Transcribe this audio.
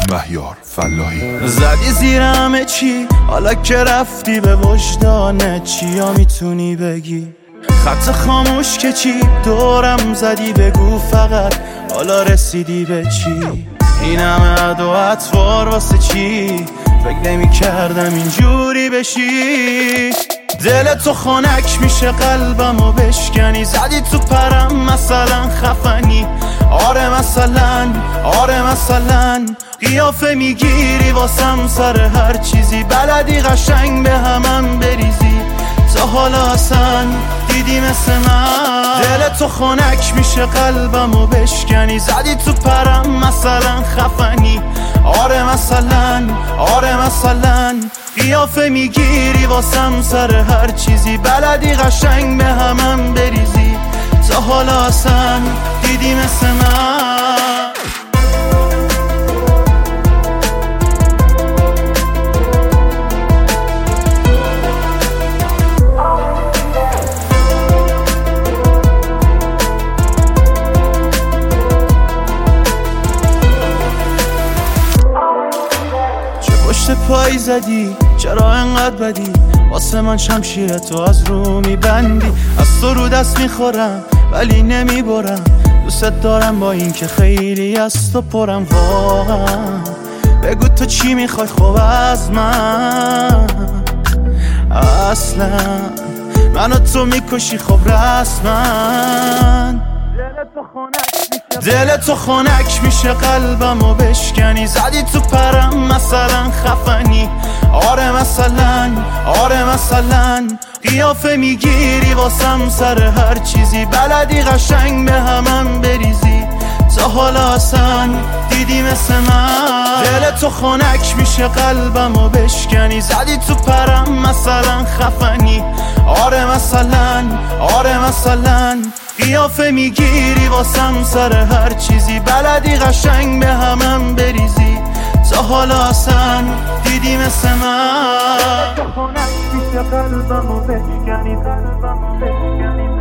مهیار فلاحی. زدی زیر همه چی، حالا که رفتی به وجدانت چیا میتونی بگی؟ خط خاموش که چی دورم زدی، بگو فقط حالا رسیدی به چی؟ این همه عد و اطوار واسه چی؟ فکر نمی کردم اینجوری بشی. دل تو خنک میشه قلبمو بشکنی، زدی تو پرم مثلا خفنی. آره مثلا قیافه میگیری واسم سر هر چیزی، بلدی قشنگ به همم بریزی. تا حالا اصلا دیدی مثل من؟ دل تو خنک میشه قلبمو بشکنی، زدی تو پرم مثلا خفنی. آره مثلا قیافه میگیری واسم سر هر چیزی، بلدی قشنگ به همم بریزی. تا حالا اصلا دیدی مثل من؟ پشت پای زدی چرا انقدر بدی؟ واسه من شمشیر تو از رو میبندی. از تو رو دست میخورم ولی نمیبرم، دوست دارم با این که خیلی از تو پرم. واقعا بگو تو چی میخوای خوب از من؟ اصلا منو تو میکشی خب رسما. دل تو خنک میشه قلبمو بشکنی، زدی تو پرم مثلا خفنی. آره مثلا قیافه میگیری واسم سر هر چیزی، بلدی قشنگ به همم بریزی. تا حالا اصلا دیدی مثل من؟ دل تو خنک میشه قلبمو بشکنی، زدی تو پرم مثلا خفنی. آره مثلا قیافه میگیری واسم سر هر چیزی، بلدی قشنگ به همم بریزی. تا حالا اصلا دیدی مثل من؟ دل تو خنک میشه قلبمو بشکنی.